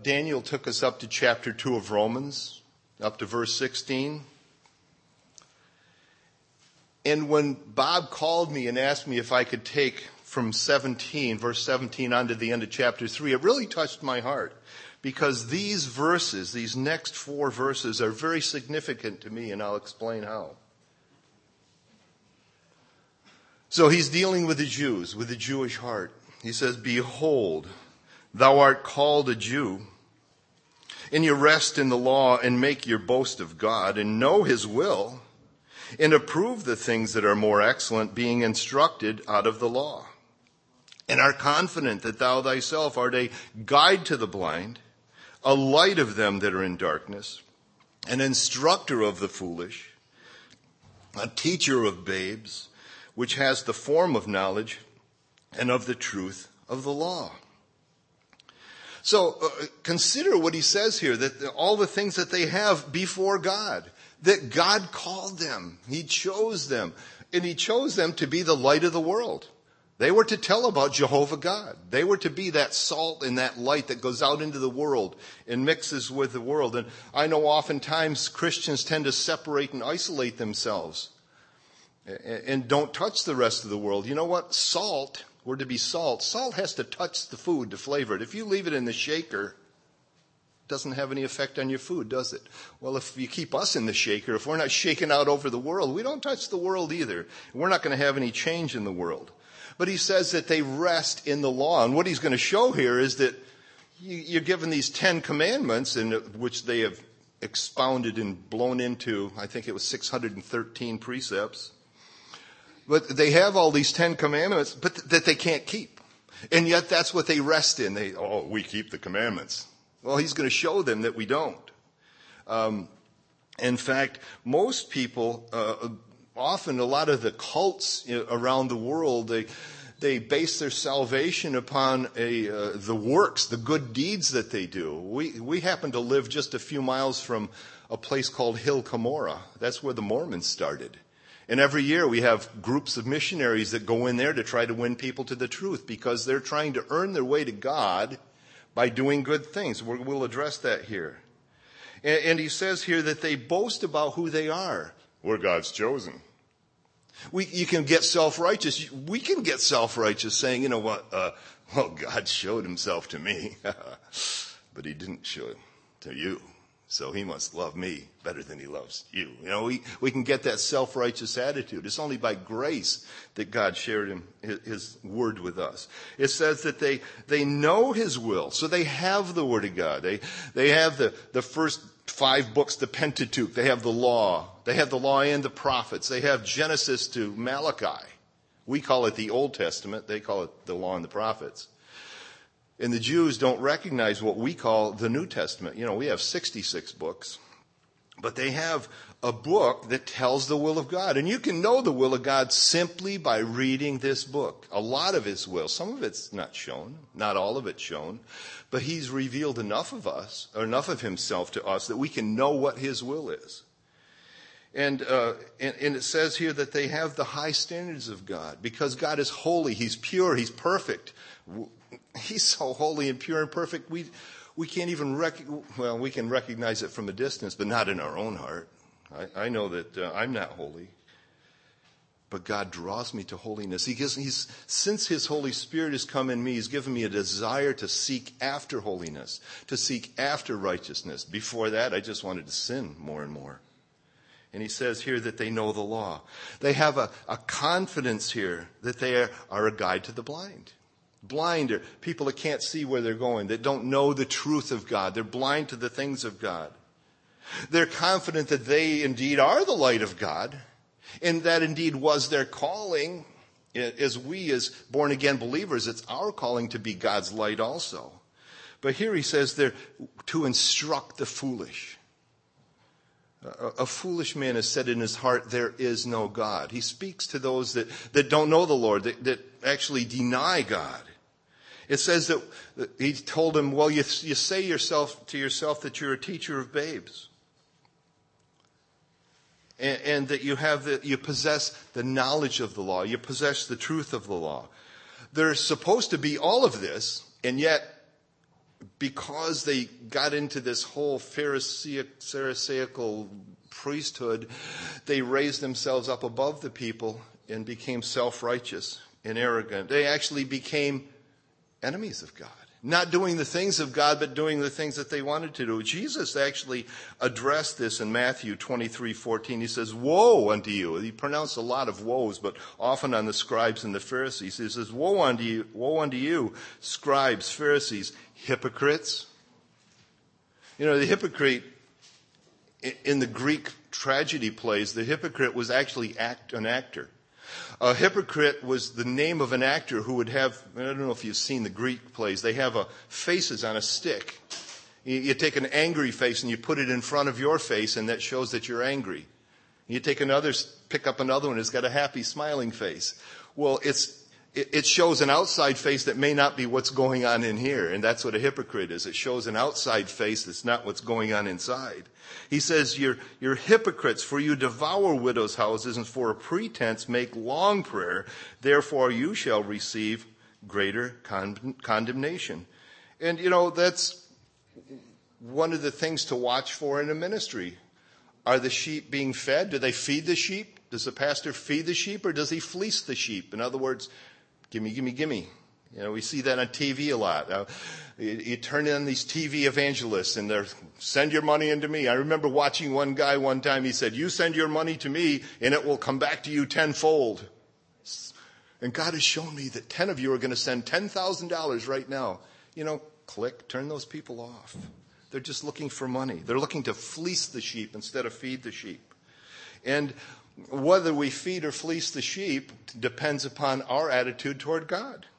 Daniel took us up to chapter 2 of Romans, up to verse 16. And when Bob called me and asked me if I could take from verse 17 on to the end of chapter 3, it really touched my heart. Because these verses, these next 4 verses, are very significant to me, and I'll explain how. So he's dealing with the Jews, with the Jewish heart. He says, "Behold, thou art called a Jew, and you rest in the law and make your boast of God, and know his will, and approve the things that are more excellent, being instructed out of the law. And are confident that thou thyself art a guide to the blind, a light of them that are in darkness, an instructor of the foolish, a teacher of babes, which has the form of knowledge and of the truth of the law." So consider what he says here, that all the things that they have before God, that God called them. He chose them, and he chose them to be the light of the world. They were to tell about Jehovah God. They were to be that salt and that light that goes out into the world and mixes with the world. And I know oftentimes Christians tend to separate and isolate themselves and don't touch the rest of the world. You know what? Salt, we're to be salt. Salt has to touch the food to flavor it. If you leave it in the shaker, it doesn't have any effect on your food, does it? Well, if you keep us in the shaker, if we're not shaking out over the world, we don't touch the world either. We're not going to have any change in the world. But he says that they rest in the law. And what he's going to show here is that you're given these 10 commandments, in which they have expounded and blown into, I think it was 613 precepts. But they have all these 10 commandments, but that they can't keep. And yet that's what they rest in. We keep the commandments. Well, he's going to show them that we don't. In fact, most people, often a lot of the cults around the world, they base their salvation upon the works, the good deeds that they do. We happen to live just a few miles from a place called Hill Cumorah. That's where the Mormons started. And every year we have groups of missionaries that go in there to try to win people to the truth, because they're trying to earn their way to God by doing good things. We'll address that here. And he says here that they boast about who they are. We're God's chosen. You can get self-righteous. We can get self-righteous saying, you know what, God showed himself to me, but he didn't show it to you. So he must love me better than he loves you. We can get that self-righteous attitude. It's only by grace that God shared his word with us. It says that they know his will. So they have the word of God. They have the first 5 books, the Pentateuch. They have the law. They have the law and the prophets. They have Genesis to Malachi. We call it the Old Testament. They call it the law and the prophets. And the Jews don't recognize what we call the New Testament. We have 66 books, but they have a book that tells the will of God. And you can know the will of God simply by reading this book. A lot of his will. Some of it's not shown, not all of it's shown, but he's revealed enough of us, or enough of himself to us, that we can know what his will is. And it says here that they have the high standards of God, because God is holy, he's pure, he's perfect. He's so holy and pure and perfect, we can't even we can recognize it from a distance, but not in our own heart. I know that I'm not holy, but God draws me to holiness. Since his Holy Spirit has come in me, he's given me a desire to seek after holiness, to seek after righteousness. Before that, I just wanted to sin more and more. And he says here that they know the law. They have a confidence here that they are a guide to the blind. Blind are people that can't see where they're going, that don't know the truth of God. They're blind to the things of God. They're confident that they indeed are the light of God, and that indeed was their calling. As born again believers, it's our calling to be God's light also. But here he says they're to instruct the foolish. A foolish man has said in his heart, there is no God. He speaks to those that don't know the Lord, that actually deny God. It says that he told him, well, you say to yourself that you're a teacher of babes. And that you possess the knowledge of the law. You possess the truth of the law. There's supposed to be all of this, and yet because they got into this whole Pharisaical priesthood, they raised themselves up above the people and became self-righteous and arrogant. They actually became enemies of God. Not doing the things of God, but doing the things that they wanted to do. Jesus actually addressed this in Matthew 23:14. He says, "Woe unto you." He pronounced a lot of woes, but often on the scribes and the Pharisees. He says, woe unto you, scribes, Pharisees, hypocrites. You know, the hypocrite, in the Greek tragedy plays, the hypocrite was actually an actor. A hypocrite was the name of an actor who would have, I don't know if you've seen the Greek plays, they have faces on a stick. You take an angry face and you put it in front of your face, and that shows that you're angry. You pick up another one, it's got a happy, smiling face. Well, it shows an outside face that may not be what's going on in here, and that's what a hypocrite is. It shows an outside face that's not what's going on inside. He says, you're hypocrites, for you devour widows' houses, and for a pretense make long prayer. Therefore you shall receive greater condemnation. And, you know, that's one of the things to watch for in a ministry. Are the sheep being fed? Do they feed the sheep? Does the pastor feed the sheep, or does he fleece the sheep? In other words, gimme, gimme, gimme. You know, we see that on TV a lot. You turn in these TV evangelists and they're, send your money into me. I remember watching one guy one time, he said, you send your money to me and it will come back to you tenfold. And God has shown me that 10 of you are going to send $10,000 right now. You know, click, turn those people off. They're just looking for money. They're looking to fleece the sheep instead of feed the sheep. And whether we feed or fleece the sheep depends upon our attitude toward God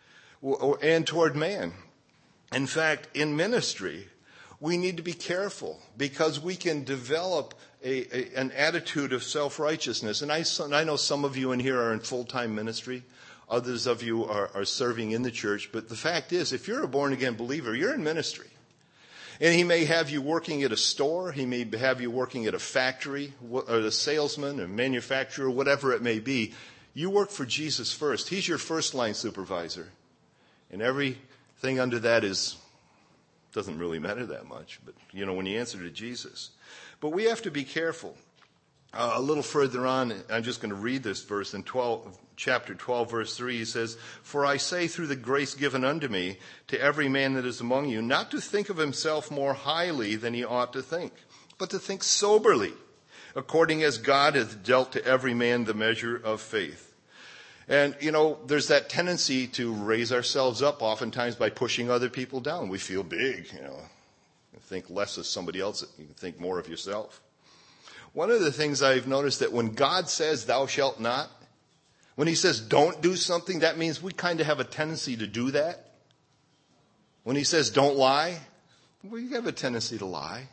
and toward man. In fact, in ministry, we need to be careful because we can develop an attitude of self-righteousness. And I know some of you in here are in full-time ministry. Others of you are serving in the church. But the fact is, if you're a born-again believer, you're in ministry. And he may have you working at a store. He may have you working at a factory, or a salesman, a manufacturer, whatever it may be. You work for Jesus first. He's your first-line supervisor. And everything under that doesn't really matter that much. But, you know, when you answer to Jesus. But we have to be careful. A little further on, I'm just going to read this verse in chapter 12, verse 3. He says, "For I say through the grace given unto me to every man that is among you, not to think of himself more highly than he ought to think, but to think soberly, according as God hath dealt to every man the measure of faith." And, you know, there's that tendency to raise ourselves up oftentimes by pushing other people down. We feel big, you know. You think less of somebody else, you can think more of yourself. One of the things I've noticed that when God says, "Thou shalt not," when he says, "Don't do something," that means we kind of have a tendency to do that. When he says, "Don't lie," we have a tendency to lie.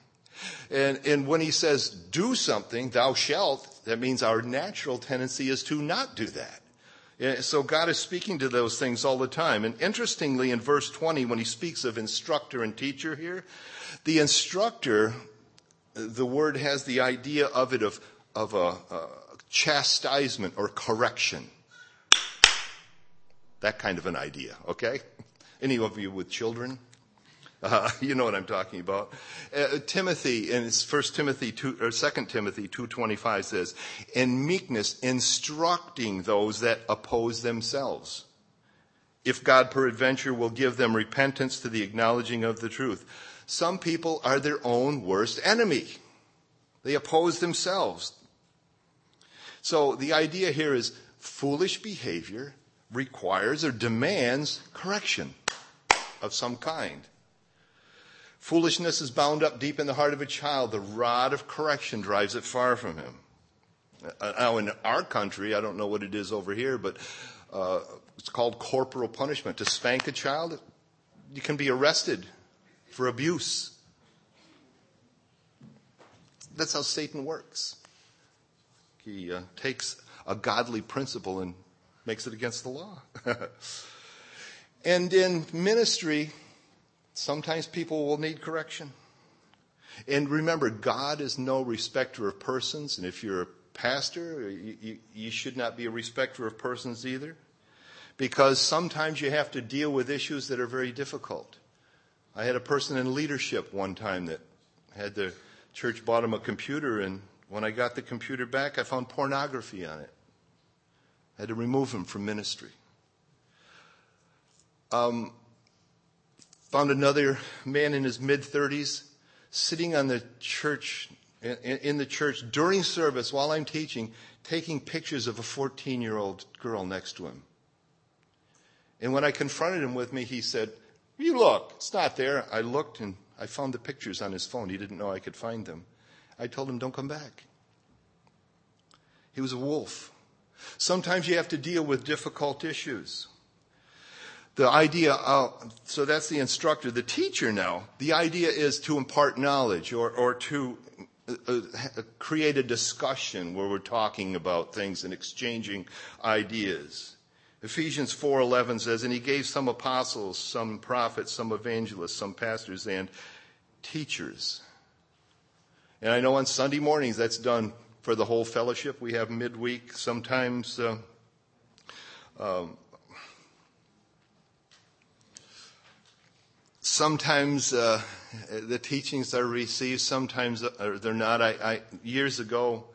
And when he says, "Do something, thou shalt," that means our natural tendency is to not do that. So God is speaking to those things all the time. And interestingly, in verse 20, when he speaks of instructor and teacher here, the instructor, the word has the idea of a chastisement or correction. That kind of an idea, okay? Any of you with children? You know what I'm talking about. Timothy, in 1 Timothy 2, or 2 Timothy 2:25 says, "In meekness instructing those that oppose themselves, if God peradventure will give them repentance to the acknowledging of the truth." Some people are their own worst enemy. They oppose themselves. So the idea here is foolish behavior requires or demands correction of some kind. Foolishness is bound up deep in the heart of a child. The rod of correction drives it far from him. Now, in our country, I don't know what it is over here, but it's called corporal punishment. To spank a child, you can be arrested for abuse. That's how Satan works. He takes a godly principle and makes it against the law. And in ministry, sometimes people will need correction. And remember, God is no respecter of persons. And if you're a pastor, you should not be a respecter of persons either. Because sometimes you have to deal with issues that are very difficult. I had a person in leadership one time that had the church bought him a computer, and when I got the computer back, I found pornography on it. I had to remove him from ministry. Found another man in his mid-30s sitting on the church, in the church during service while I'm teaching, taking pictures of a 14-year-old girl next to him. And when I confronted him with me, he said, "You look, it's not there." I looked and I found the pictures on his phone. He didn't know I could find them. I told him, "Don't come back." He was a wolf. Sometimes you have to deal with difficult issues. The idea, so that's the instructor. The teacher now, the idea is to impart knowledge or to create a discussion where we're talking about things and exchanging ideas. Ephesians 4:11 says, "And he gave some apostles, some prophets, some evangelists, some pastors, and teachers." And I know on Sunday mornings that's done for the whole fellowship. We have midweek. Sometimes the teachings are received. Sometimes they're not. Years ago,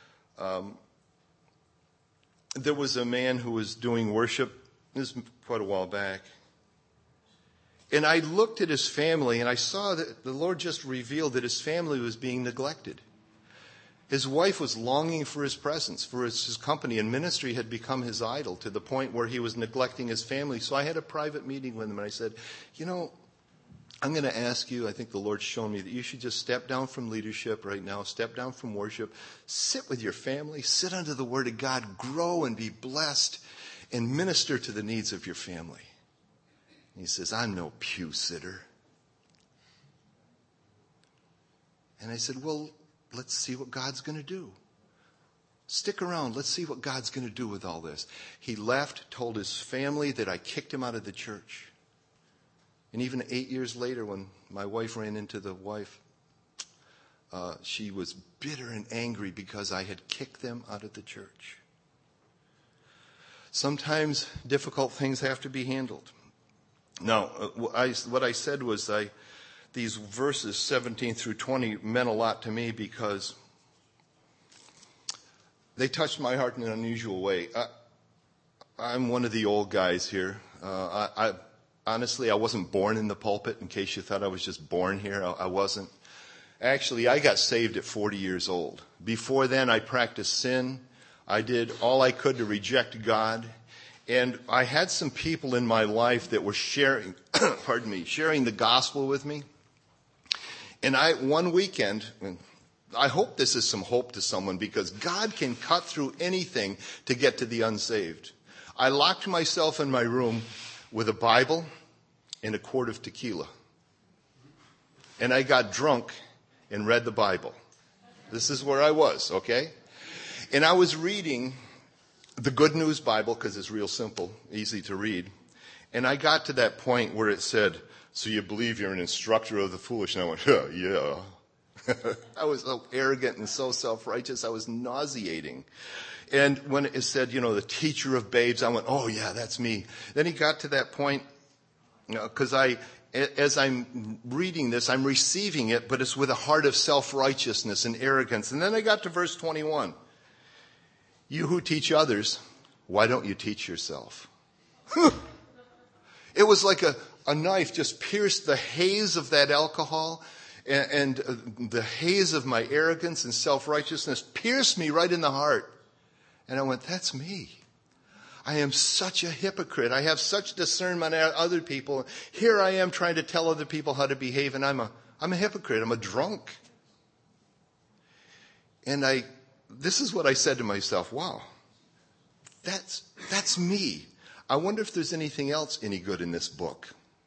there was a man who was doing worship. This was quite a while back. And I looked at his family, and I saw that the Lord just revealed that his family was being neglected. His wife was longing for his presence, for his company, and ministry had become his idol to the point where he was neglecting his family. So I had a private meeting with him, and I said, I'm going to ask you, I think the Lord's shown me that you should just step down from leadership right now, step down from worship, sit with your family, sit under the Word of God, grow and be blessed, and minister to the needs of your family. And he says, "I'm no pew sitter." And I said, "Well, let's see what God's going to do. Stick around. Let's see what God's going to do with all this." He left, told his family that I kicked him out of the church. And even 8 years later, when my wife ran into the wife, she was bitter and angry because I had kicked them out of the church. Sometimes difficult things have to be handled. Now, what I said was these verses 17 through 20 meant a lot to me because they touched my heart in an unusual way. I'm one of the old guys here. Honestly, I wasn't born in the pulpit, in case you thought I was just born here. I wasn't. Actually, I got saved at 40 years old. Before then, I practiced sin. I did all I could to reject God. And I had some people in my life that were sharing the gospel with me. And one weekend, I hope this is some hope to someone because God can cut through anything to get to the unsaved. I locked myself in my room with a Bible and a quart of tequila. And I got drunk and read the Bible. This is where I was, okay? And I was reading the Good News Bible because it's real simple, easy to read. And I got to that point where it said, "So you believe you're an instructor of the foolish?" And I went, yeah. I was so arrogant and so self-righteous, I was nauseating. And when it said, the teacher of babes, I went, "Oh yeah, that's me." Then he got to that point, because as I'm reading this, I'm receiving it, but it's with a heart of self-righteousness and arrogance. And then I got to verse 21. "You who teach others, why don't you teach yourself?" It was like a knife just pierced the haze of that alcohol and the haze of my arrogance and self-righteousness pierced me right in the heart. And I went, that's me. I am such a hypocrite. I have such discernment on other people. Here I am trying to tell other people how to behave, and I'm a hypocrite. I'm a drunk. And this is what I said to myself, wow, that's me. I wonder if there's anything else any good in this book.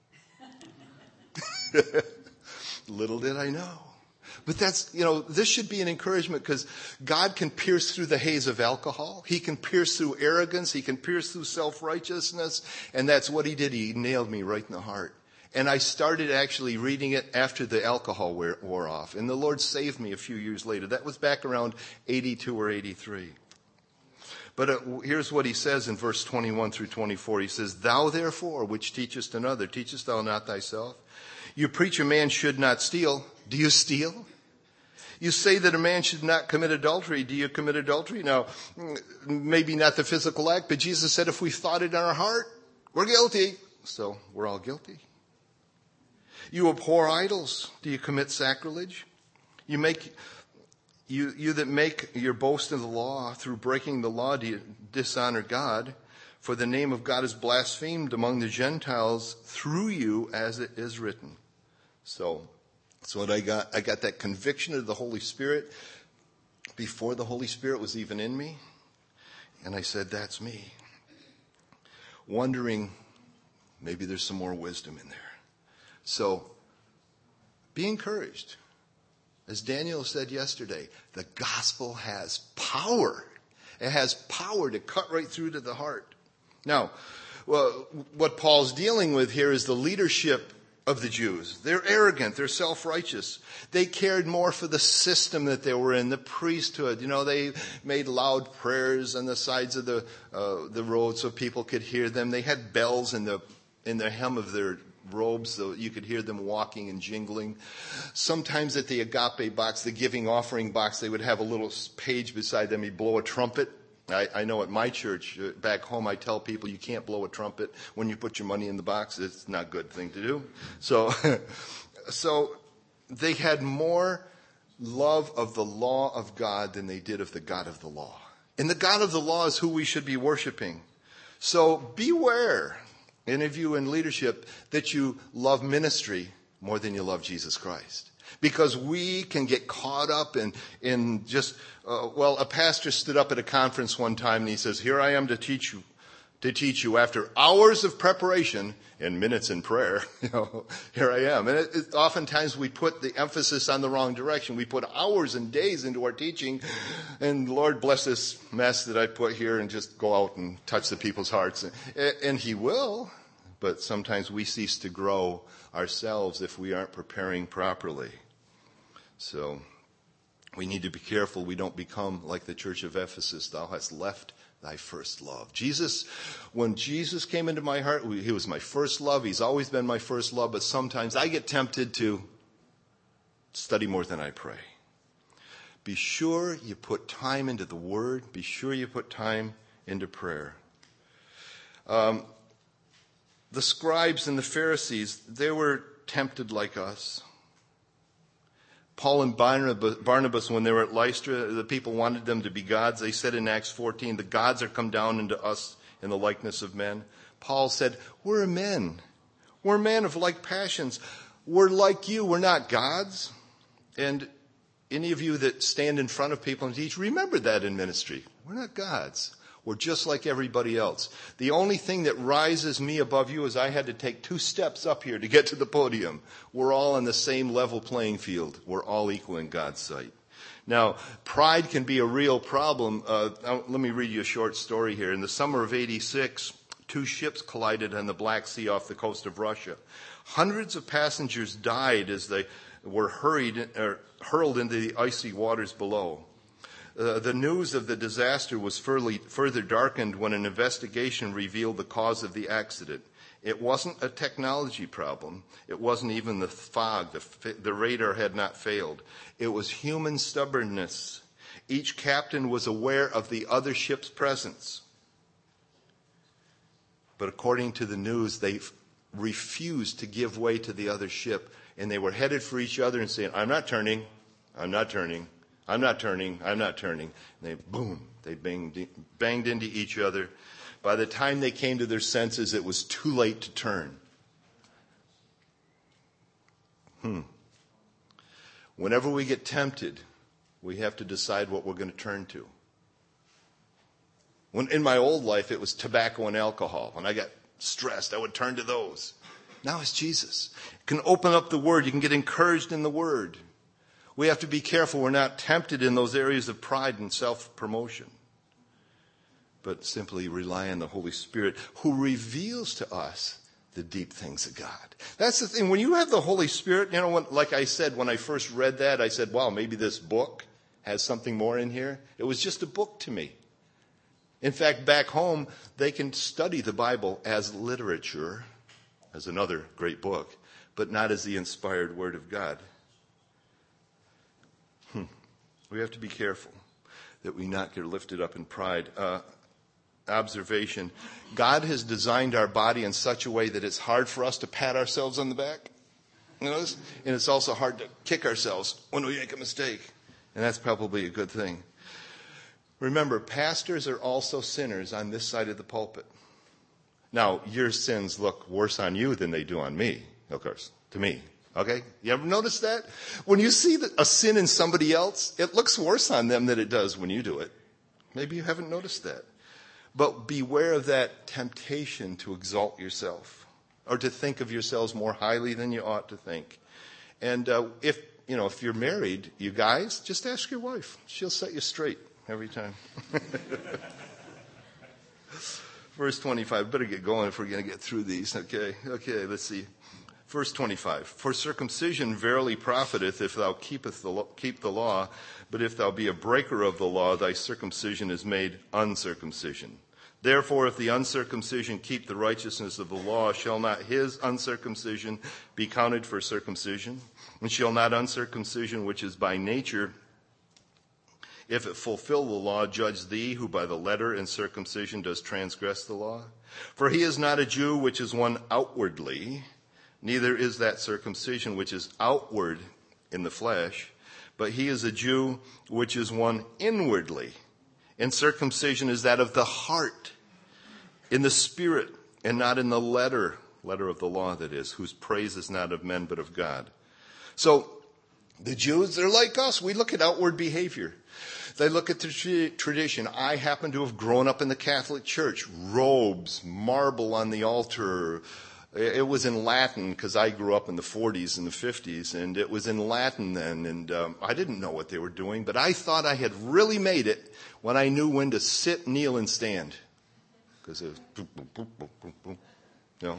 Little did I know. But this should be an encouragement because God can pierce through the haze of alcohol. He can pierce through arrogance. He can pierce through self-righteousness. And that's what he did. He nailed me right in the heart. And I started actually reading it after the alcohol wore off. And the Lord saved me a few years later. That was back around 82 or 83. But here's what he says in verse 21 through 24. He says, "Thou therefore, which teachest another, teachest thou not thyself? You preach a man should not steal. Do you steal? You say that a man should not commit adultery. Do you commit adultery? Now, maybe not the physical act, but Jesus said if we thought it in our heart, we're guilty. So we're all guilty. You abhor idols. Do you commit sacrilege? You that make your boast in the law, through breaking the law, do you dishonor God? For the name of God is blasphemed among the Gentiles through you, as it is written. So that's what I got. I got that conviction of the Holy Spirit before the Holy Spirit was even in me. And I said, that's me. Wondering, maybe there's some more wisdom in there. So be encouraged. As Daniel said yesterday, the gospel has power. It has power to cut right through to the heart. Now, what Paul's dealing with here is the leadership of the Jews. They're arrogant. They're self-righteous. They cared more for the system that they were in, the priesthood. They made loud prayers on the sides of the road so people could hear them. They had bells in the hem of their robes so you could hear them walking and jingling. Sometimes at the agape box, the giving offering box, they would have a little page beside them. You'd blow a trumpet. I know at my church, back home, I tell people you can't blow a trumpet when you put your money in the box. It's not a good thing to do. So they had more love of the law of God than they did of the God of the law. And the God of the law is who we should be worshiping. So beware, any of you in leadership, that you love ministry more than you love Jesus Christ. Because we can get caught up in just, a pastor stood up at a conference one time and he says, here I am to teach you after hours of preparation and minutes in prayer. Here I am. And oftentimes we put the emphasis on the wrong direction. We put hours and days into our teaching, and Lord bless this mess that I put here and just go out and touch the people's hearts. And He will, but sometimes we cease to grow ourselves if we aren't preparing properly. So we need to be careful we don't become like the church of Ephesus. Thou hast left thy first love. When Jesus came into my heart, He was my first love. He's always been my first love, but sometimes I get tempted to study more than I pray. Be sure you put time into the Word. Be sure you put time into prayer. The scribes and the Pharisees, they were tempted like us. Paul and Barnabas, when they were at Lystra, the people wanted them to be gods. They said in Acts 14, the gods are come down into us in the likeness of men. Paul said, we're men. We're men of like passions. We're like you. We're not gods. And any of you that stand in front of people and teach, remember that in ministry. We're not gods. We're just like everybody else. The only thing that rises me above you is I had to take 2 steps up here to get to the podium. We're all on the same level playing field. We're all equal in God's sight. Now, pride can be a real problem. Let me read you a short story here. In the summer of '86, 2 ships collided on the Black Sea off the coast of Russia. Hundreds of passengers died as they were hurled into the icy waters below. The news of the disaster was further darkened when an investigation revealed the cause of the accident. It wasn't a technology problem. It wasn't even the fog. The radar had not failed. It was human stubbornness. Each captain was aware of the other ship's presence. But according to the news, they refused to give way to the other ship. And they were headed for each other and saying, I'm not turning. I'm not turning. I'm not turning. I'm not turning. And they banged into each other. By the time they came to their senses, it was too late to turn. Whenever we get tempted, we have to decide what we're going to turn to. In my old life, it was tobacco and alcohol. When I got stressed, I would turn to those. Now it's Jesus. You can open up the Word. You can get encouraged in the Word. We have to be careful we're not tempted in those areas of pride and self-promotion, but simply rely on the Holy Spirit who reveals to us the deep things of God. That's the thing. When you have the Holy Spirit, like I said, when I first read that, I said, wow, maybe this book has something more in here. It was just a book to me. In fact, back home, they can study the Bible as literature, as another great book. but not as the inspired Word of God. We have to be careful that we not get lifted up in pride. Observation. God has designed our body in such a way that it's hard for us to pat ourselves on the back. You know this? And it's also hard to kick ourselves when we make a mistake. And that's probably a good thing. Remember, pastors are also sinners on this side of the pulpit. Now, your sins look worse on you than they do on me, of course, to me. Okay? You ever notice that? When you see a sin in somebody else, it looks worse on them than it does when you do it. Maybe you haven't noticed that. But beware of that temptation to exalt yourself or to think of yourselves more highly than you ought to think. And if you're married, you guys, just ask your wife. She'll set you straight every time. Verse 25. Better get going if we're going to get through these. Okay, let's see. Verse 25. For circumcision verily profiteth if thou keep the law, but if thou be a breaker of the law, thy circumcision is made uncircumcision. Therefore, if the uncircumcision keep the righteousness of the law, shall not his uncircumcision be counted for circumcision? And shall not uncircumcision, which is by nature, if it fulfill the law, judge thee, who by the letter in circumcision does transgress the law? For he is not a Jew which is one outwardly, neither is that circumcision which is outward in the flesh, but he is a Jew which is one inwardly. And circumcision is that of the heart, in the spirit, and not in the letter of the law, that is, whose praise is not of men but of God. So the Jews, they're like us. We look at outward behavior. They look at the tradition. I happen to have grown up in the Catholic Church. Robes, marble on the altar. It was in Latin because I grew up in the 40s and the 50s, and it was in Latin then, and I didn't know what they were doing, but I thought I had really made it when I knew when to sit, kneel, and stand. Because it was boom, boom, boom, boom, boom, boom. You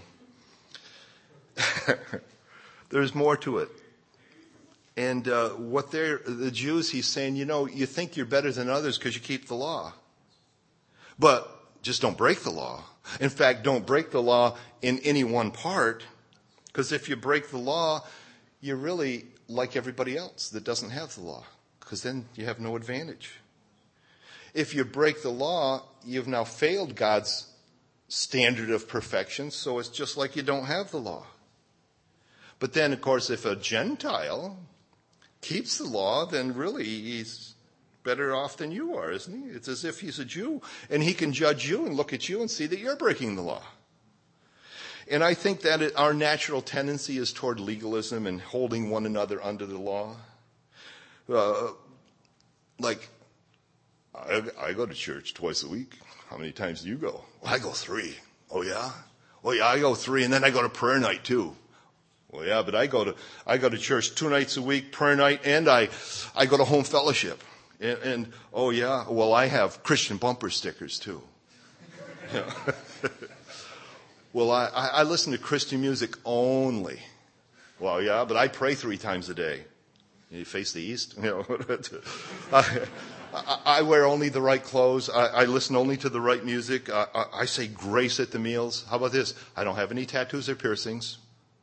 know? There's more to it. And the Jews, he's saying, you think you're better than others because you keep the law. But just don't break the law. In fact, don't break the law in any one part, because if you break the law, you're really like everybody else that doesn't have the law, because then you have no advantage. If you break the law, you've now failed God's standard of perfection, so it's just like you don't have the law. But then, of course, if a Gentile keeps the law, then really he's better off than you are, isn't he? It's as if he's a Jew, and he can judge you and look at you and see that you're breaking the law. And I think that our natural tendency is toward legalism and holding one another under the law. I go to church twice a week. How many times do you go? Well, I go 3. Oh, yeah? Well, yeah, I go 3, and then I go to prayer night, too. Well, yeah, but I go to church 2 nights a week, prayer night, and I go to home fellowship. And oh, yeah, well, I have Christian bumper stickers, too. You know? Well, I listen to Christian music only. Well, yeah, but I pray 3 times a day. You face the east. You know, I wear only the right clothes. I listen only to the right music. I say grace at the meals. How about this? I don't have any tattoos or piercings.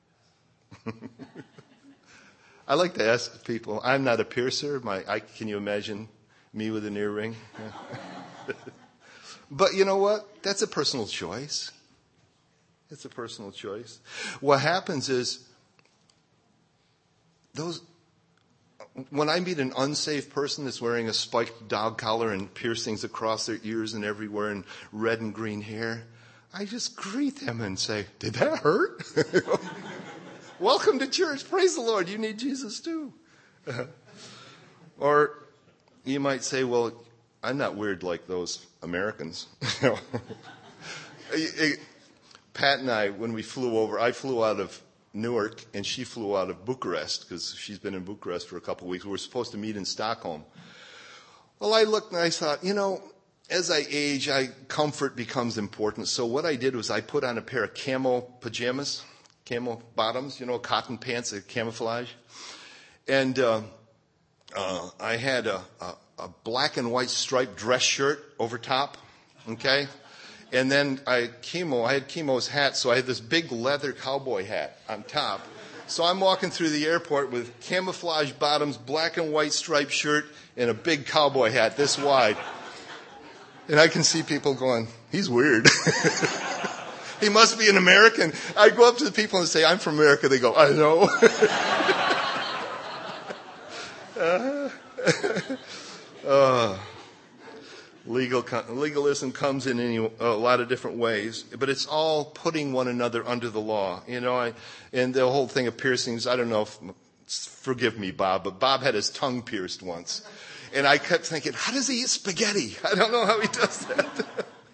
I like to ask people. I'm not a piercer. Can you imagine me with an earring? Yeah. But you know what? That's a personal choice. It's a personal choice. What happens is when I meet an unsaved person that's wearing a spiked dog collar and piercings across their ears and everywhere and red and green hair, I just greet them and say, "Did that hurt?" Welcome to church. Praise the Lord. You need Jesus too. Or you might say, "Well, I'm not weird like those Americans." Pat and I, when we flew over, I flew out of Newark and she flew out of Bucharest because she's been in Bucharest for a couple of weeks. We were supposed to meet in Stockholm. Well, I looked and I thought, as I age, comfort becomes important. So what I did was I put on a pair of camo pajamas, camo bottoms, cotton pants, camouflage. And I had a black and white striped dress shirt over top, okay? And then I had Chemo's hat, so I had this big leather cowboy hat on top. So I'm walking through the airport with camouflage bottoms, black and white striped shirt, and a big cowboy hat this wide. And I can see people going, he's weird. He must be an American. I go up to the people and say, I'm from America. They go, I know. Legalism comes in a lot of different ways, but it's all putting one another under the law. And the whole thing of piercings, I don't know forgive me, Bob, but Bob had his tongue pierced once. And I kept thinking, how does he eat spaghetti? I don't know how he does that.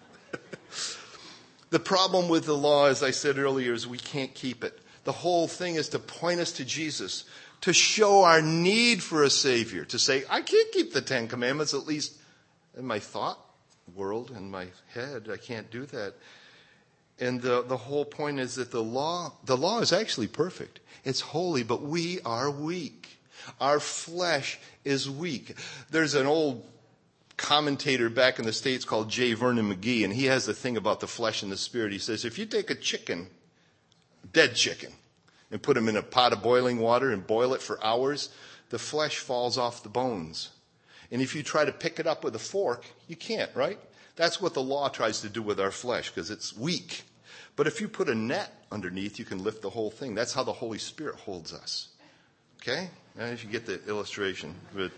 The problem with the law, as I said earlier, is we can't keep it. The whole thing is to point us to Jesus, to show our need for a Savior, to say, I can't keep the 10 Commandments, at least in my thought world, in my head. I can't do that. And the whole point is that the law is actually perfect. It's holy, but we are weak. Our flesh is weak. There's an old commentator back in the States called J. Vernon McGee, and he has a thing about the flesh and the spirit. He says, if you take a chicken, dead chicken, and put him in a pot of boiling water and boil it for hours, the flesh falls off the bones. And if you try to pick it up with a fork, you can't, right? That's what the law tries to do with our flesh, because it's weak. But if you put a net underneath, you can lift the whole thing. That's how the Holy Spirit holds us. Okay? I should get the illustration.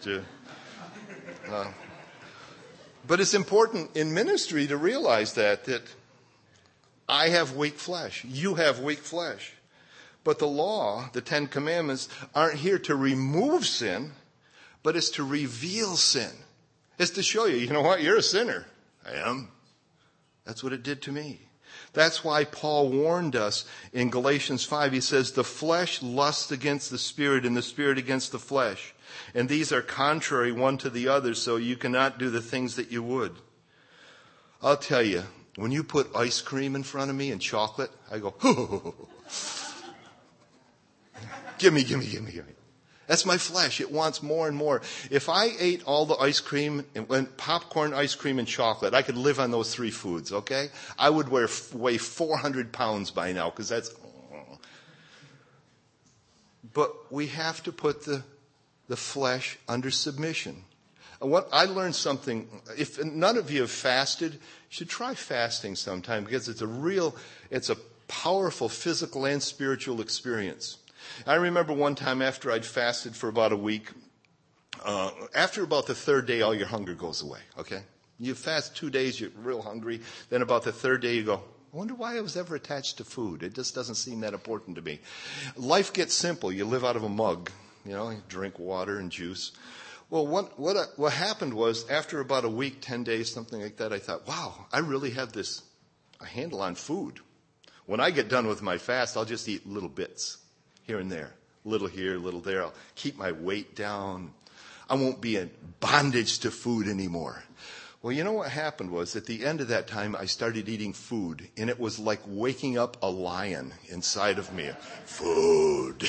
But it's important in ministry to realize that I have weak flesh. You have weak flesh. But the law, the 10 Commandments, aren't here to remove sin, but it's to reveal sin. It's to show you, you know what, you're a sinner. I am. That's what it did to me. That's why Paul warned us in Galatians 5. He says, the flesh lusts against the spirit and the spirit against the flesh. And these are contrary one to the other, so you cannot do the things that you would. I'll tell you, when you put ice cream in front of me and chocolate, I go, gimme. That's my flesh. It wants more and more. If I ate all the ice cream, and popcorn, ice cream, and chocolate, I could live on those 3 foods, okay? I would weigh 400 pounds by now, because that's... But we have to put the flesh under submission. I learned something. If none of you have fasted, you should try fasting sometime, because it's a powerful physical and spiritual experience. I remember one time after I'd fasted for about a week, after about the 3rd day, all your hunger goes away, okay? You fast 2 days, you're real hungry. Then about the 3rd day, you go, I wonder why I was ever attached to food. It just doesn't seem that important to me. Life gets simple. You live out of a mug, you drink water and juice. Well, what happened was, after about a week, 10 days, something like that, I thought, wow, I really have a handle on food. When I get done with my fast, I'll just eat little bits. Here and there, little here, little there. I'll keep my weight down. I won't be in bondage to food anymore. Well, you know what happened was, at the end of that time, I started eating food, and it was like waking up a lion inside of me. Food.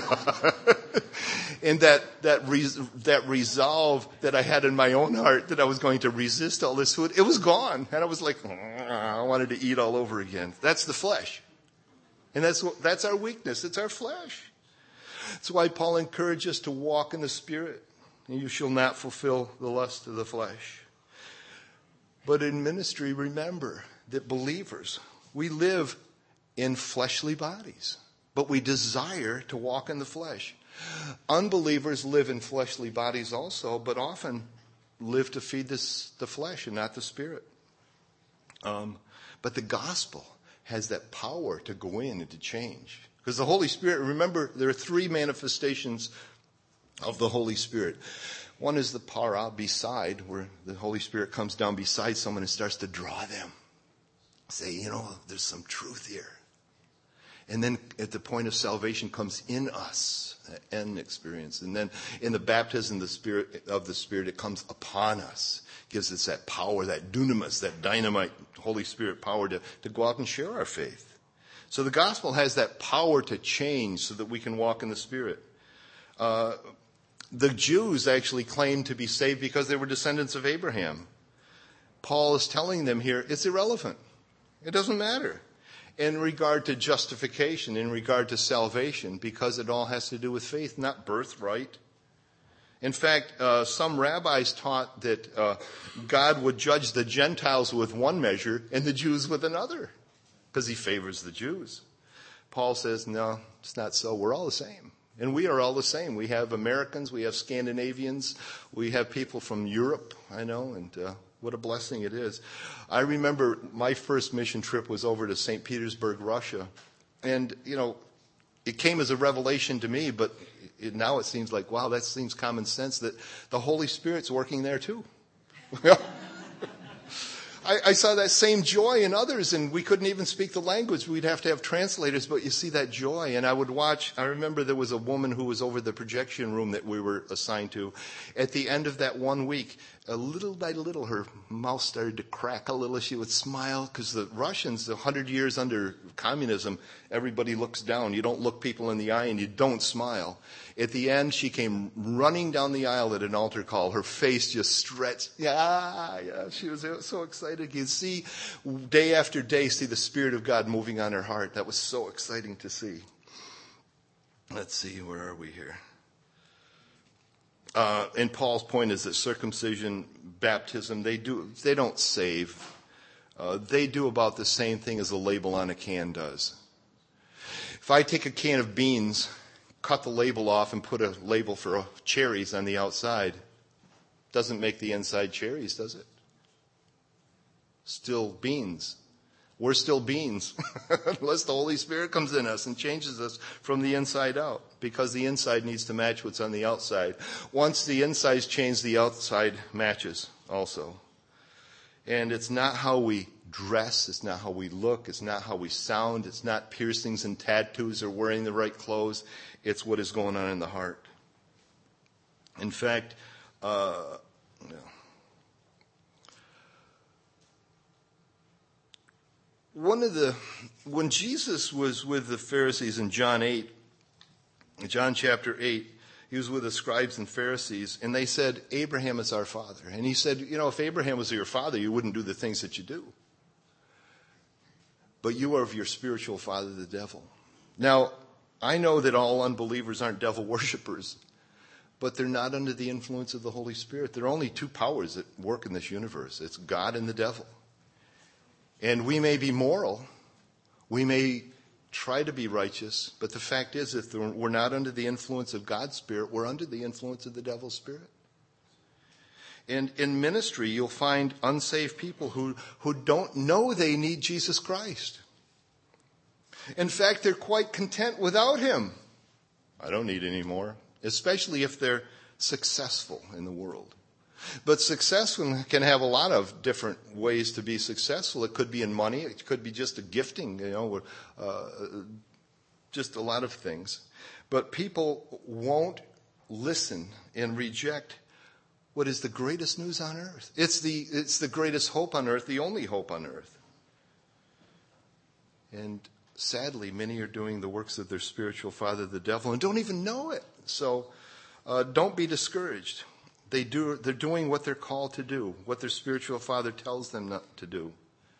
And that resolve that I had in my own heart that I was going to resist all this food, it was gone. And I was like, I wanted to eat all over again. That's the flesh. And that's our weakness. It's our flesh. That's why Paul encouraged us to walk in the Spirit. And you shall not fulfill the lust of the flesh. But in ministry, remember that believers, we live in fleshly bodies. But we desire to walk in the flesh. Unbelievers live in fleshly bodies also, but often live to feed the flesh and not the Spirit. But the gospel has that power to go in and to change. Because the Holy Spirit, remember, there are 3 manifestations of the Holy Spirit. One is the para, beside, where the Holy Spirit comes down beside someone and starts to draw them. Say, there's some truth here. And then at the point of salvation comes in us, that end experience. And then in the baptism of the Spirit, it comes upon us. Gives us that power, that dunamis, that dynamite, Holy Spirit power to go out and share our faith. So the gospel has that power to change so that we can walk in the Spirit. The Jews actually claimed to be saved because they were descendants of Abraham. Paul is telling them here, it's irrelevant. It doesn't matter. in regard to justification, in regard to salvation, because it all has to do with faith, not birthright. In fact, some rabbis taught that God would judge the Gentiles with one measure and the Jews with another, because he favors the Jews. Paul says, no, it's not so. We're all the same. And we are all the same. We have Americans, we have Scandinavians, we have people from Europe, I know, and what a blessing it is. I remember my first mission trip was over to St. Petersburg, Russia. And, it came as a revelation to me, but now it seems like, wow, that seems common sense that the Holy Spirit's working there too. I saw that same joy in others, and we couldn't even speak the language. We'd have to have translators, but you see that joy. And I remember there was a woman who was over the projection room that we were assigned to. At the end of that 1 week, little by little, her mouth started to crack a little. She would smile, because the Russians, 100 years under communism, everybody looks down. You don't look people in the eye, and you don't smile. At the end, she came running down the aisle at an altar call. Her face just stretched. Yeah, she was so excited. You see, day after day, see the Spirit of God moving on her heart. That was so exciting to see. Let's see, where are we here? And Paul's point is that circumcision, baptism, they don't save. They do about the same thing as a label on a can does. If I take a can of beans, cut the label off, and put a label for cherries on the outside, doesn't make the inside cherries, does it? Still beans. We're still beans, unless the Holy Spirit comes in us and changes us from the inside out, because the inside needs to match what's on the outside. Once the inside's changed, the outside matches also. And it's not how we dress, it's not how we look, it's not how we sound, it's not piercings and tattoos or wearing the right clothes. It's what is going on in the heart. In fact, when Jesus was with the Pharisees in John chapter 8, he was with the scribes and Pharisees, and they said, Abraham is our father. And he said, if Abraham was your father, you wouldn't do the things that you do. But you are of your spiritual father, the devil. Now, I know that all unbelievers aren't devil worshipers, but they're not under the influence of the Holy Spirit. There are only two powers that work in this universe. It's God and the devil. And we may be moral, we may try to be righteous, but the fact is, if we're not under the influence of God's Spirit, we're under the influence of the devil's spirit. And in ministry, you'll find unsaved people who don't know they need Jesus Christ. In fact, they're quite content without him. I don't need any more, especially if they're successful in the world. But success can have a lot of different ways to be successful. It could be in money. It could be just a gifting, just a lot of things. But people won't listen and reject what is the greatest news on earth. It's the greatest hope on earth, the only hope on earth. And sadly, many are doing the works of their spiritual father, the devil, and don't even know it. So don't be discouraged. They're doing what they're called to do, what their spiritual father tells them not to do.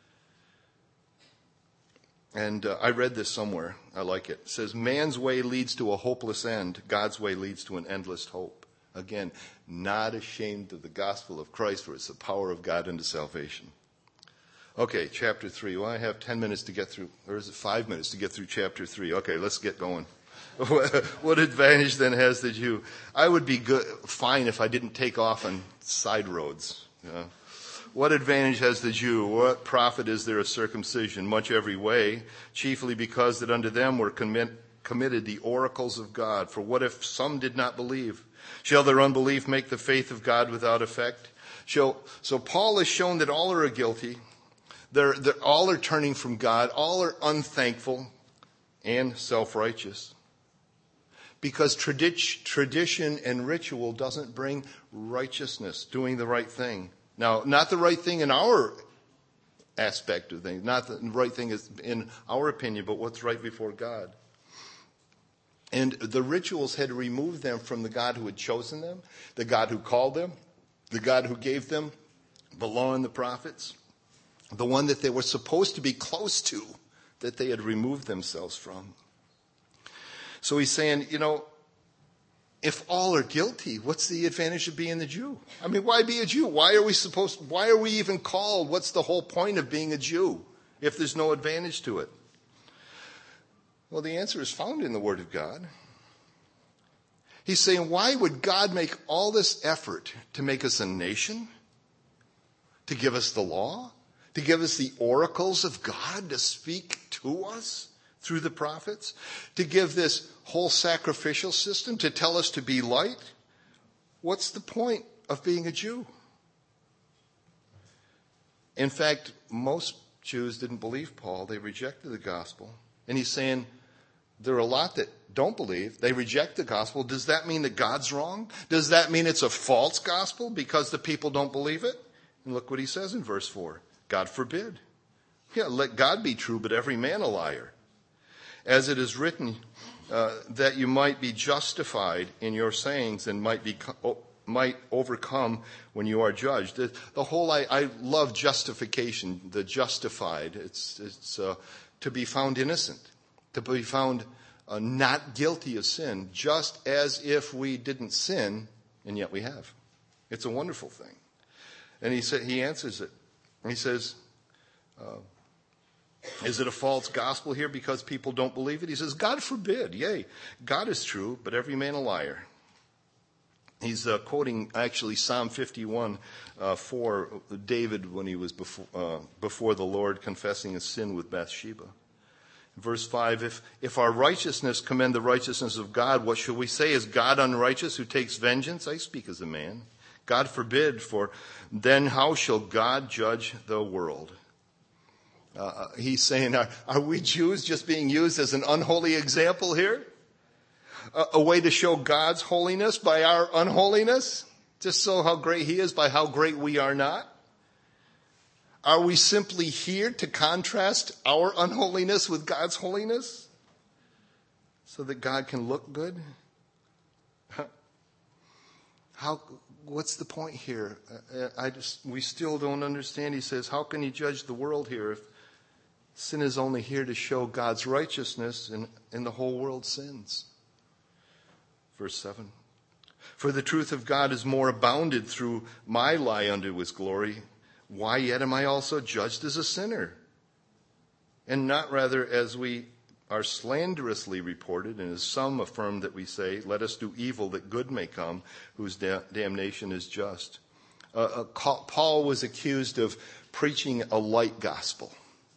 And I read this somewhere. I like it. It says, man's way leads to a hopeless end. God's way leads to an endless hope. Again, not ashamed of the gospel of Christ, for it's the power of God unto salvation. Okay, chapter 3. Well, I have 10 minutes to get through, or is it 5 minutes to get through chapter 3? Okay, let's get going. What advantage then has the Jew? I would be fine if I didn't take off on side roads. What advantage has the Jew? What profit is there of circumcision? Much every way, chiefly because that unto them were committed the oracles of God. For what if some did not believe? Shall their unbelief make the faith of God without effect? So Paul has shown that all are guilty. They're all are turning from God. All are unthankful and self-righteous. Because tradition and ritual doesn't bring righteousness, doing the right thing. Now, not the right thing in our aspect of things, not the right thing is in our opinion, but what's right before God. And the rituals had removed them from the God who had chosen them, the God who called them, the God who gave them the law and the prophets, the one that they were supposed to be close to. that they had removed themselves from. So he's saying, if all are guilty, what's the advantage of being a Jew? I mean, why be a Jew? Why are we even called? What's the whole point of being a Jew if there's no advantage to it? Well, the answer is found in the Word of God. He's saying, why would God make all this effort to make us a nation? To give us the law? To give us the oracles of God to speak to us through the prophets? To give this whole sacrificial system? To tell us to be light? What's the point of being a Jew? In fact, most Jews didn't believe Paul. They rejected the gospel. And he's saying, there are a lot that don't believe. They reject the gospel. Does that mean that God's wrong? Does that mean it's a false gospel because the people don't believe it? And look what he says in verse 4. God forbid. Yeah, let God be true, but every man a liar. As it is written, that you might be justified in your sayings and might overcome when you are judged. I love justification, the justified. It's to be found innocent, to be found not guilty of sin, just as if we didn't sin, and yet we have. It's a wonderful thing. And he answers it. He says, is it a false gospel here because people don't believe it? He says, God forbid. Yea, God is true, but every man a liar. He's quoting actually Psalm 51 for David when he was before the Lord confessing his sin with Bathsheba. Verse 5, if our righteousness commend the righteousness of God, what shall we say? Is God unrighteous who takes vengeance? I speak as a man. God forbid, for then how shall God judge the world? He's saying, are we Jews just being used as an unholy example here? A way to show God's holiness by our unholiness? Just so how great he is by how great we are not? Are we simply here to contrast our unholiness with God's holiness so that God can look good? What's the point here? We still don't understand. He says, how can he judge the world here if sin is only here to show God's righteousness and the whole world sins? Verse 7. For the truth of God is more abounded through my lie unto his glory. Why yet am I also judged as a sinner? And not rather as we are slanderously reported, and as some affirm that we say, let us do evil that good may come, whose damnation is just. Paul was accused of preaching a light gospel.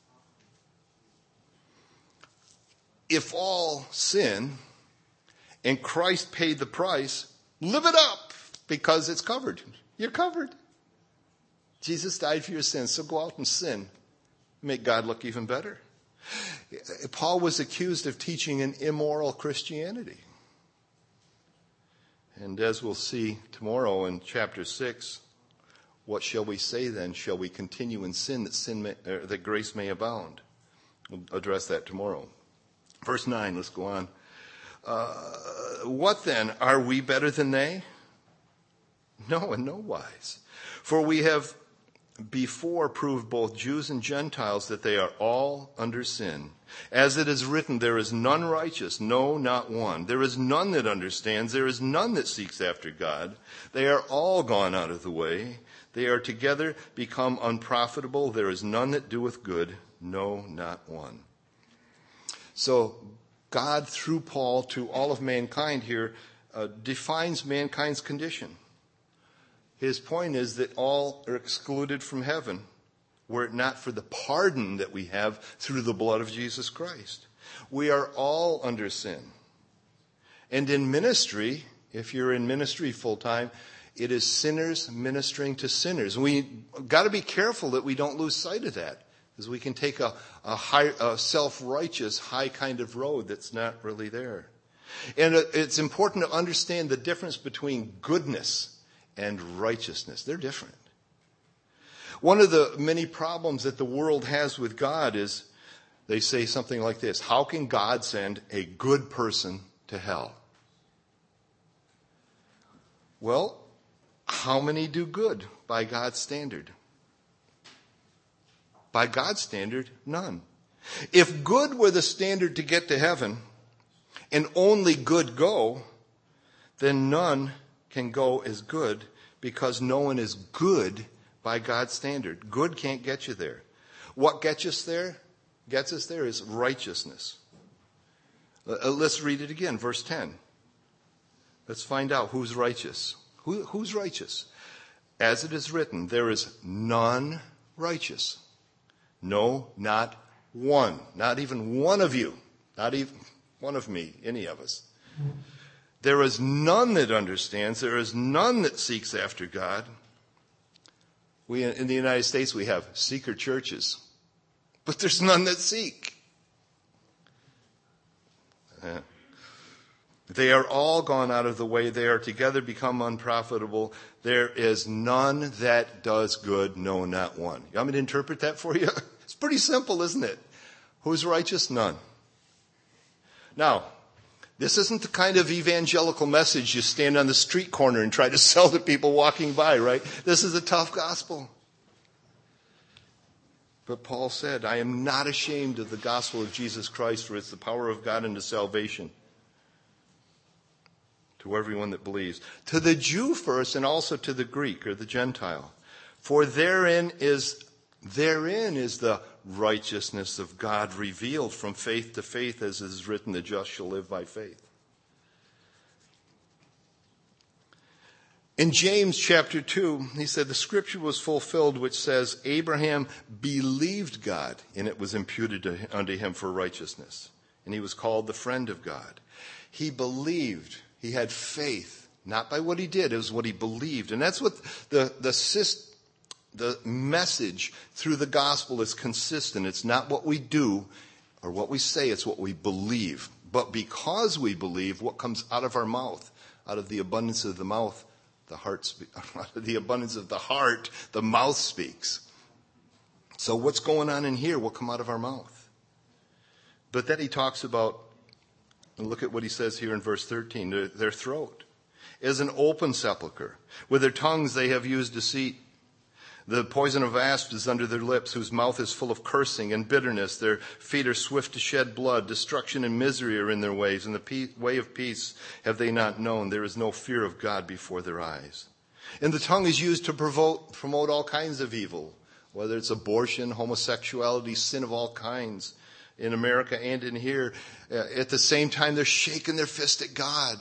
If all sin and Christ paid the price, live it up because it's covered. You're covered. Jesus died for your sins, so go out and sin. Make God look even better. Paul was accused of teaching an immoral Christianity. And as we'll see tomorrow in chapter 6, what shall we say then? Shall we continue in sin that grace may abound? We'll address that tomorrow. Verse 9, let's go on. What then? Are we better than they? No, in no wise. For we have before proved both Jews and Gentiles that they are all under sin. As it is written, there is none righteous, no, not one. There is none that understands. There is none that seeks after God. They are all gone out of the way. They are together become unprofitable. There is none that doeth good, no, not one. So God, through Paul, to all of mankind here, defines mankind's condition. His point is that all are excluded from heaven were it not for the pardon that we have through the blood of Jesus Christ. We are all under sin. And in ministry, if you're in ministry full time, it is sinners ministering to sinners. We got to be careful that we don't lose sight of that, because we can take a self-righteous, high kind of road that's not really there. And it's important to understand the difference between goodness and righteousness. They're different. One of the many problems that the world has with God is they say something like this: how can God send a good person to hell? Well, how many do good by God's standard? By God's standard, none. If good were the standard to get to heaven, and only good go, then none can go as good, because no one is good by God's standard. Good can't get you there. What gets us there is righteousness. Let's read it again, verse 10. Let's find out who's righteous. Who's righteous? As it is written, there is none righteous. No, not one. Not even one of you. Not even one of me, any of us. There is none that understands. There is none that seeks after God. In the United States, we have seeker churches, but there's none that seek. They are all gone out of the way. They are together become unprofitable. There is none that does good, no, not one. You want me to interpret that for you? It's pretty simple, isn't it? Who's righteous? None. Now, this isn't the kind of evangelical message you stand on the street corner and try to sell to people walking by, right? This is a tough gospel. But Paul said, I am not ashamed of the gospel of Jesus Christ, for it's the power of God unto salvation to everyone that believes. To the Jew first, and also to the Greek or the Gentile. For therein is the righteousness of God revealed from faith to faith, as it is written, the just shall live by faith. In James chapter 2, he said, the scripture was fulfilled which says, Abraham believed God, and it was imputed unto him for righteousness. And he was called the friend of God. He believed. He had faith, not by what he did, it was what he believed. And that's what the message through the gospel is consistent. It's not what we do or what we say, it's what we believe. But because we believe, what comes out of our mouth, out of the abundance of the mouth, out of the abundance of the heart, the mouth speaks. So what's going on in here will come out of our mouth. But then he talks about, and look at what he says here in verse 13, their throat is an open sepulcher. With their tongues they have used deceit. The poison of asps is under their lips, whose mouth is full of cursing and bitterness. Their feet are swift to shed blood. Destruction and misery are in their ways, and the way of peace have they not known. There is no fear of God before their eyes. And the tongue is used to promote all kinds of evil, whether it's abortion, homosexuality, sin of all kinds. In America and in here, at the same time, they're shaking their fist at God.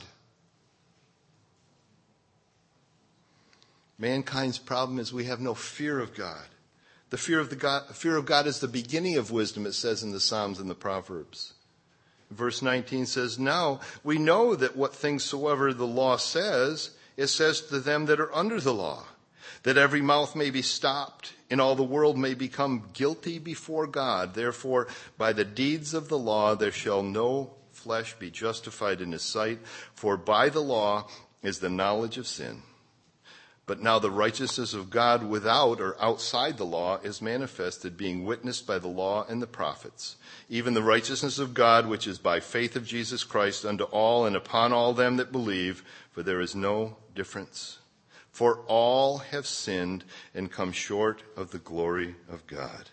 Mankind's problem is we have no fear of God. The fear of God is the beginning of wisdom, it says in the Psalms and the Proverbs. Verse 19 says, now we know that what things soever the law says, it says to them that are under the law, that every mouth may be stopped, and all the world may become guilty before God. Therefore, by the deeds of the law there shall no flesh be justified in his sight, for by the law is the knowledge of sin. But now the righteousness of God without or outside the law is manifested, being witnessed by the law and the prophets, even the righteousness of God, which is by faith of Jesus Christ unto all and upon all them that believe, for there is no difference. For all have sinned and come short of the glory of God.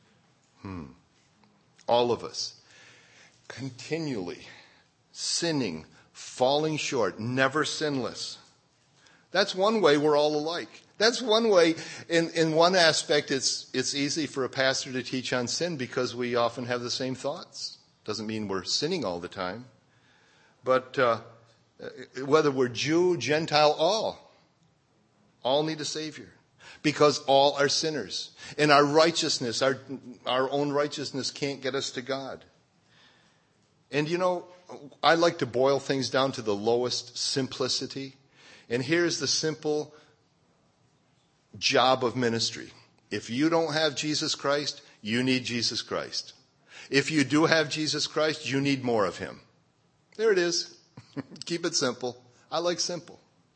All of us continually sinning, falling short, never sinless. That's one way we're all alike. That's one way. In one aspect, it's easy for a pastor to teach on sin because we often have the same thoughts. Doesn't mean we're sinning all the time. But whether we're Jew, Gentile, all need a Savior. Because all are sinners. And our righteousness, our own righteousness can't get us to God. And you know, I like to boil things down to the lowest simplicity. And here's the simple job of ministry. If you don't have Jesus Christ, you need Jesus Christ. If you do have Jesus Christ, you need more of him. There it is. Keep it simple. I like simple.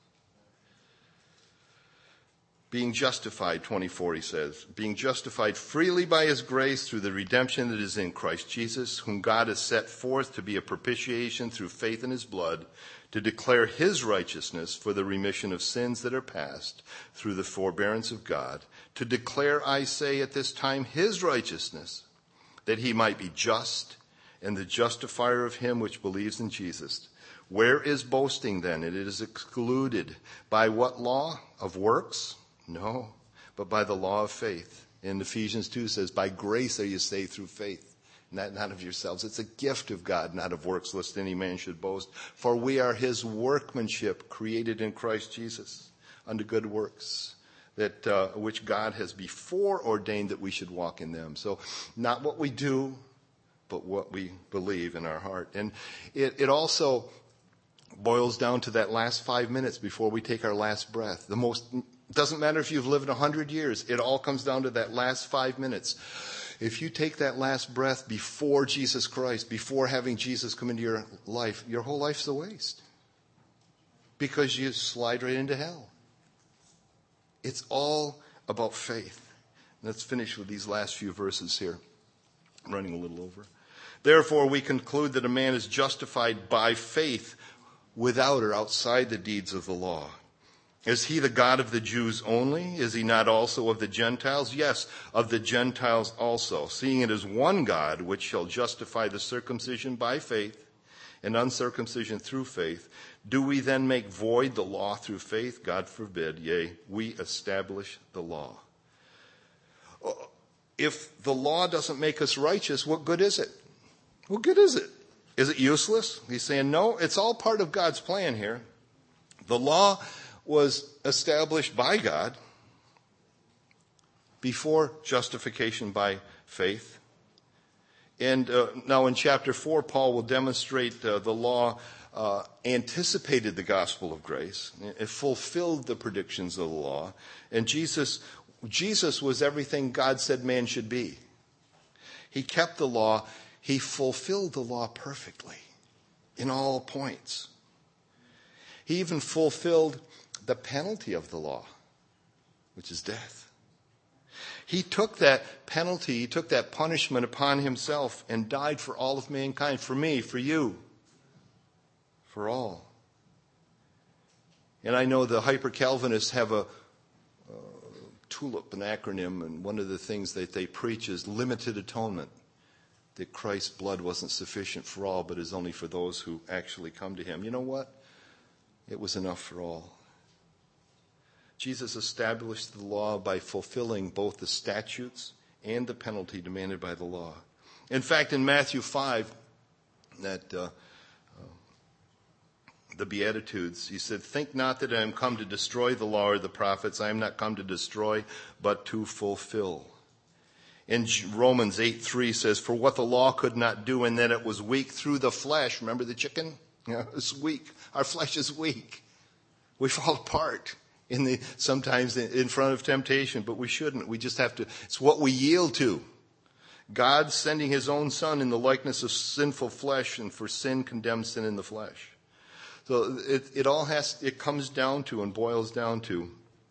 Being justified, 24, he says, being justified freely by his grace through the redemption that is in Christ Jesus, whom God has set forth to be a propitiation through faith in his blood, to declare his righteousness for the remission of sins that are past through the forbearance of God, to declare, I say, at this time his righteousness, that he might be just and the justifier of him which believes in Jesus. Where is boasting then? It is excluded. By what law? Of works? No, but by the law of faith. And Ephesians 2 says, by grace are you saved through faith, not of yourselves. It's a gift of God, not of works, lest any man should boast. For we are his workmanship, created in Christ Jesus, unto good works, that which God has before ordained that we should walk in them. So not what we do, but what we believe in our heart. And it also boils down to that last 5 minutes before we take our last breath. Doesn't matter if you've lived 100 years. It all comes down to that last 5 minutes. If you take that last breath before Jesus Christ, before having Jesus come into your life, your whole life's a waste. Because you slide right into hell. It's all about faith. Let's finish with these last few verses here. I'm running a little over. Therefore, we conclude that a man is justified by faith without or outside the deeds of the law. Is he the God of the Jews only? Is he not also of the Gentiles? Yes, of the Gentiles also. Seeing it is one God which shall justify the circumcision by faith and uncircumcision through faith. Do we then make void the law through faith? God forbid. Yea, we establish the law. If the law doesn't make us righteous, what good is it? What good is it? Is it useless? He's saying, no, it's all part of God's plan here. The law was established by God before justification by faith. And now in chapter 4, Paul will demonstrate the law anticipated the gospel of grace. It fulfilled the predictions of the law. And Jesus was everything God said man should be. He kept the law. He fulfilled the law perfectly in all points. He even fulfilled the penalty of the law, which is death. He took that penalty, he took that punishment upon himself and died for all of mankind, for me, for you, for all. And I know the hyper-Calvinists have a TULIP, an acronym, and one of the things that they preach is limited atonement. That Christ's blood wasn't sufficient for all, but is only for those who actually come to him. You know what? It was enough for all. Jesus established the law by fulfilling both the statutes and the penalty demanded by the law. In fact, in Matthew 5, the Beatitudes, he said, think not that I am come to destroy the law or the prophets. I am not come to destroy, but to fulfill. In Romans 8:3 says, for what the law could not do, and that it was weak through the flesh. Remember the chicken? It's weak. Our flesh is weak. We fall apart sometimes in front of temptation, but we shouldn't. We just have to, it's what we yield to. God sending his own son in the likeness of sinful flesh, and for sin condemned sin in the flesh. So it comes down to and boils down to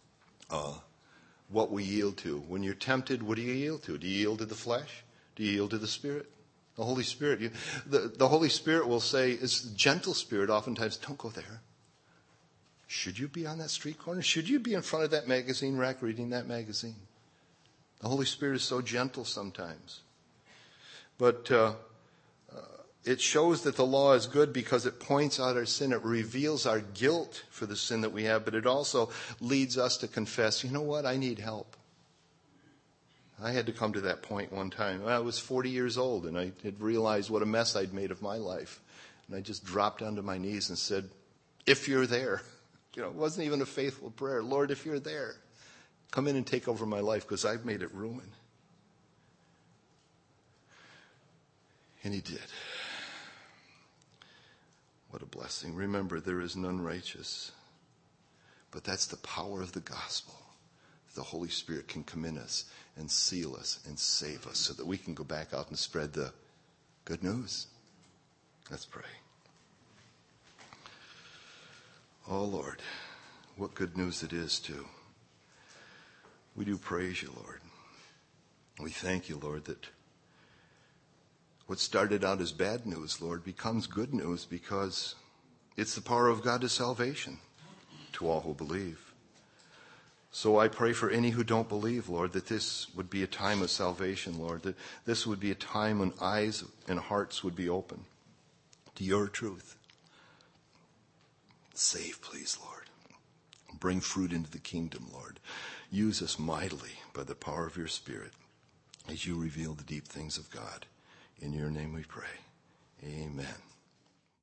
what we yield to. When you're tempted, what do you yield to? Do you yield to the flesh? Do you yield to the Spirit? The Holy Spirit. The Holy Spirit will say, it's the gentle spirit oftentimes, don't go there. Should you be on that street corner? Should you be in front of that magazine rack reading that magazine? The Holy Spirit is so gentle sometimes. But it shows that the law is good because it points out our sin. It reveals our guilt for the sin that we have, but it also leads us to confess, you know what, I need help. I had to come to that point one time. I was 40 years old, and I had realized what a mess I'd made of my life. And I just dropped onto my knees and said, if you're there, it wasn't even a faithful prayer. Lord, if you're there, come in and take over my life because I've made it ruin. And he did. What a blessing. Remember, there is none righteous. But that's the power of the gospel. The Holy Spirit can come in us and seal us and save us so that we can go back out and spread the good news. Let's pray. Oh, Lord, what good news it is, too. We do praise you, Lord. We thank you, Lord, that what started out as bad news, Lord, becomes good news because it's the power of God to salvation to all who believe. So I pray for any who don't believe, Lord, that this would be a time of salvation, Lord, that this would be a time when eyes and hearts would be open to your truth. Save, please, Lord. Bring fruit into the kingdom, Lord. Use us mightily by the power of your Spirit as you reveal the deep things of God. In your name we pray. Amen.